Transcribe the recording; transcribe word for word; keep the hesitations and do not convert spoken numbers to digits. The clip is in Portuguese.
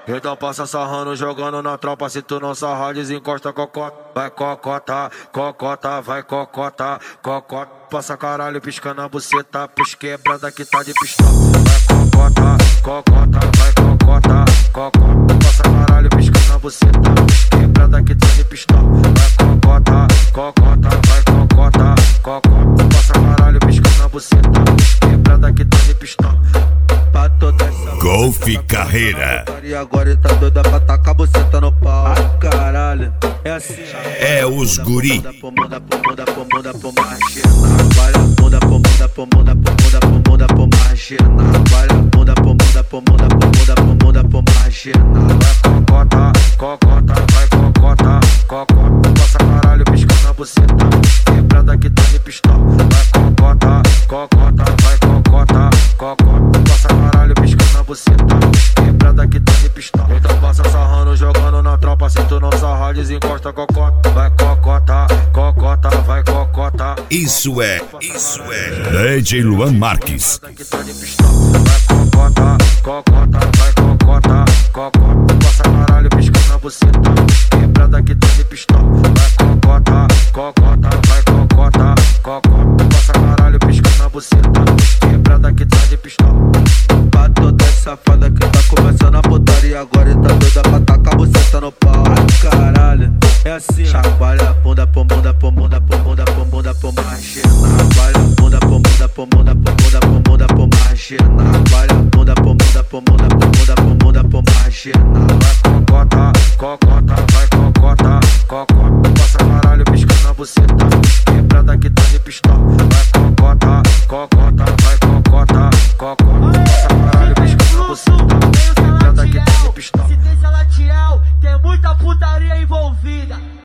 Então passa sarrando, jogando na tropa. Se tu não sarrar, desencosta cocota. Vai cocota, cocota, vai cocota, cocota. Passa caralho, piscando a buceta pros quebrada que tá de pistola. Vai cocota, cocota, vai cocota, cocota. Passa caralho, piscando a buceta pros quebrada que tá de pistola. Vai cocota, cocota, vai cocota, cocota. Passa caralho, piscando a buceta pros quebrada que tá de pistola. Pra toda essa Golf Carreira. E agora tá doida pra tacar buceta no pau. Ah, caralho, é assim. É os guri. Muda, muda, muda, muda, muda, margina. Vai, muda, muda, muda, muda, muda, muda, margina. Vai, muda, muda, muda, muda, muda, margina. Vai cocota, cocota, vai cocota, cocota. Passa caralho, piscando a buceta. Quebrada que tá de pistola. Vai cocota, cocota, vai cocota, cocota. Passa caralho, piscando a buceta. Quebrada que tá de pistola. Então passa sarrando, jogando na tropa. Se tu não sarrar, desencosta cocota. Vai cocota, cocota, vai cocota. Isso é, isso é D J Luan Marques. Vai cocota, cocota, vai cocota, cocota. Passa caralho, piscando a buceta. Quebrada que tá de pistola. Vai cocota, cocota, vai cocota, cocota. Passa caralho, piscando a buceta. Quebrada que tá de pistola. Pra toda essa safada que tá começando a putaria agora e tá doida pra tacar a buceta no pau. Caralho, é assim. Chacoalha a bunda, pô bunda, pô bunda, pô bunda, pô bunda, pô margina. Chacoalha a bunda, pô bunda, pô bunda, pô bunda, pô bunda, pô margina. Chacoalha a bunda, pô bunda, pô bunda, pô bunda, pô bunda, pô margina. Vai cocota, cocota, vai